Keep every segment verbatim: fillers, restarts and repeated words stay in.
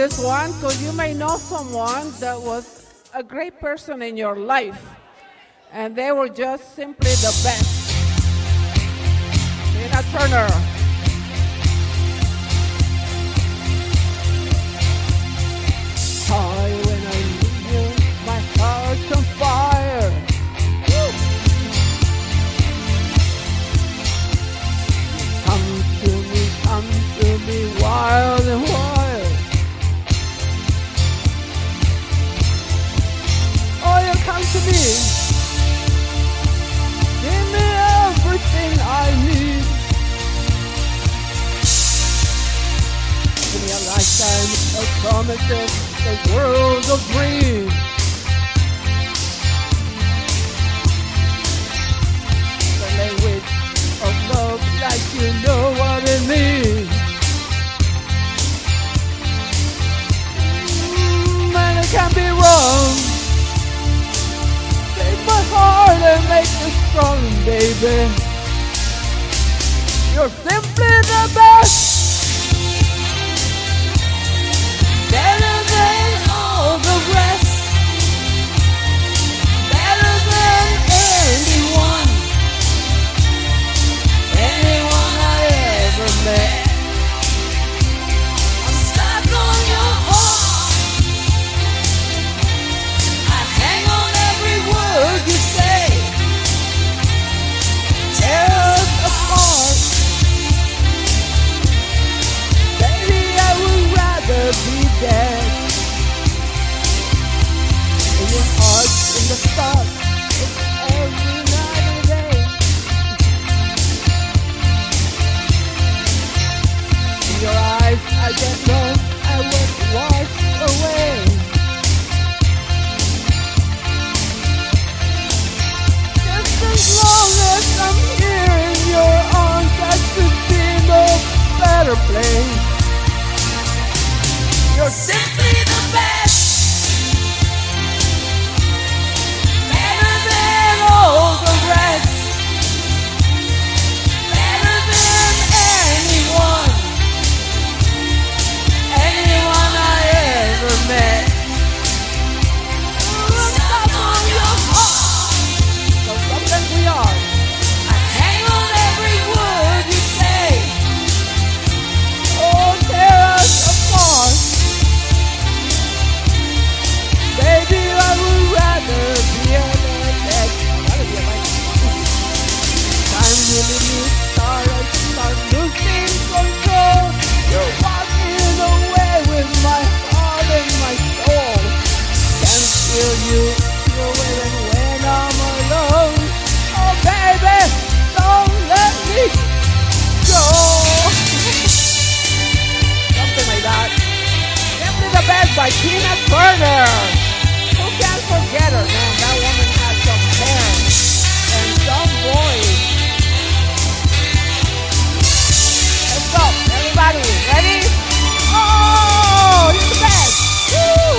this one because you may know someone that was a great person in your life, and they were just simply the best. Tina Turner. Hi, when I leave you, my heart's on fire. Woo! Come to me, come to me, wild and wild. Oh, you come to me. Give me everything I need. Give me a lifetime of promises, a world of dreams. The language of love like you know what it means. Mm, and it can't be wrong. Take my heart and make it strong, baby. You're simply the best. Better than all the rest. Better than anyone. Anyone I ever met. I'm stuck on your heart. I hang on every word you say. Tear us apart. Baby, I would rather be dead. In your heart, in the thought, it's every night and day. In your eyes, I get lost, I was washed away. Just as long as I'm here in your arms, I could be no better place. You're simply the best. Better than all the rest. Better than anyone. Anyone I ever met. Stuck on your heart. So sometimes we are. I hang on every word you say. Oh, tear us apart. Baby, I would rather be a dead. Rather be alive. Time really needs start. I start losing control. You're walking away with my heart and my soul. Can't feel you, feel it when I'm alone. Oh, baby, don't let me go. Something like that. Simply the Best by Tina Turner. Who can't forget her, man? That woman has some hair and some voice. Let's go, everybody. Ready? Oh, you're the best. Woo!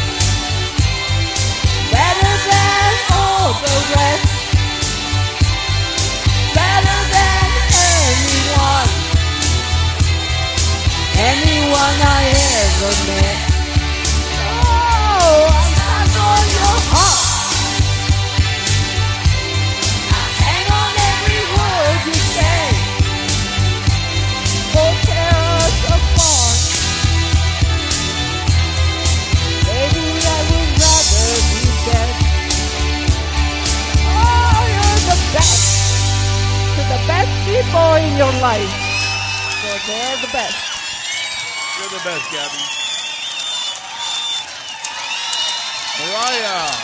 Better than all the rest. Better than anyone. Anyone I ever met. Oh, I'm stuck on your heart. I hang on every word you say. Oh, tear us apart. Baby, I would rather be dead. Oh, you're the best. To the best people in your life. So they're the best. You're the best, Gabby. Mariah.